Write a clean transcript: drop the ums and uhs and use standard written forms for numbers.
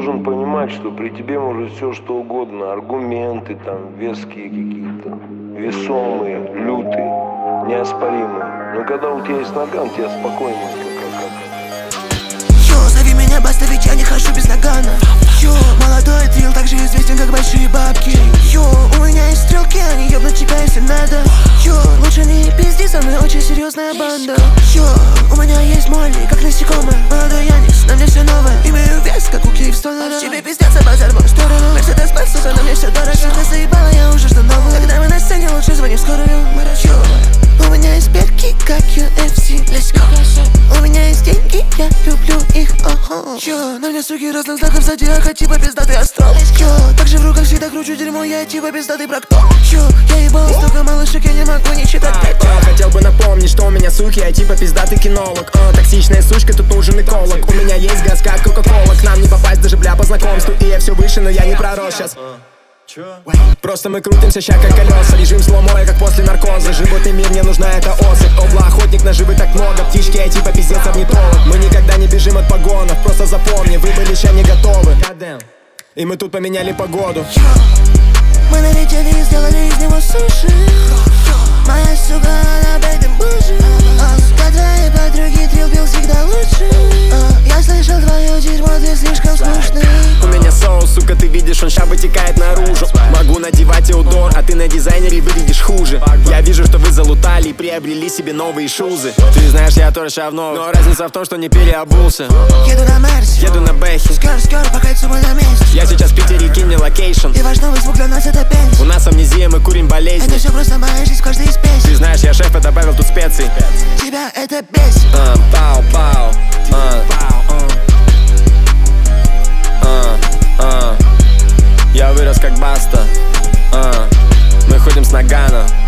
должен понимать, что при тебе может все что угодно. Аргументы там, веские какие-то, весомые, лютые, неоспоримые. Но когда у тебя есть наган, тебе спокойненько Йо, зови меня Баста, ведь я не хожу без нагана. Йо, молодой трил также известен, как большие бабки. Йо, у меня есть стрелки, они ёбнут тебя, если надо. Йо, лучше не пизди, со мной очень серьезная банда. Йо, у меня есть Молли, как насекомое. Молодой Яникс, на мне все новое. Имею вес, как у Киевстона. Тебе пиздец, базар в мою сторону. Мерседес Бенц, сука, на мне все дорого. Ты заебала, я уже жду новую. Когда мы на сцене, лучше звони в скорую. Йо, у меня есть перки, как UFC. Let's go. У меня есть деньги, я люблю их. Йо, на мне суки разных знаков зодиака, типа пиздатый астрал. Йо, также в руках всегда кручу дерьмо, я типа пиздатый проктол. Йо, я ебал столько малышек, я не могу не читать. Хотел бы напомнить, что у меня суки, я типа пиздатый кинолог. Токсичная сучка, тут нужен эколог. У меня есть газ, как кока-кола. К нам не попасть даже бля по знакомству. И я все выше, но я не пророс сейчас. Просто мы крутимся ща как колеса. Режим сломоя, как после наркоза. Животный мир, мне нужна эта особь. Обла, охотник, наживы так много. Птички, я типа пиздец орнитолог. Мы никогда не бежим от погонов. Просто запомни, вы были ща не готовы. И мы тут поменяли погоду. Мы налетели и сделали из него суши. Моя сука, она бэйдем бужи. Сука, твои подруги трил пил всегда лучше. Я слышал твое дерьмо, ты слишком скучный. У меня соус, сука, ты видишь, он ща вытекает наружу. Могу надевать Эудор, а ты на дизайнере выглядишь хуже. Я вижу, что вы залутали и приобрели себе новые шузы. Ты знаешь, я тоже ща в новых, но разница в том, что не переобулся. Еду на Мерсе, еду на Бэхе. Скер, по кольцу мы на месте. Я сейчас в Питере, кинь мне локейшн. И ваш новый звук для нас это пенс. У нас амнезия, мы курим болезни. Это все просто моя жизнь в каждой из песен. Ты знаешь, я шеф, я добавил тут специй. Тебя это бесит. Пау. Я вырос как Баста. Мы ходим с нагана.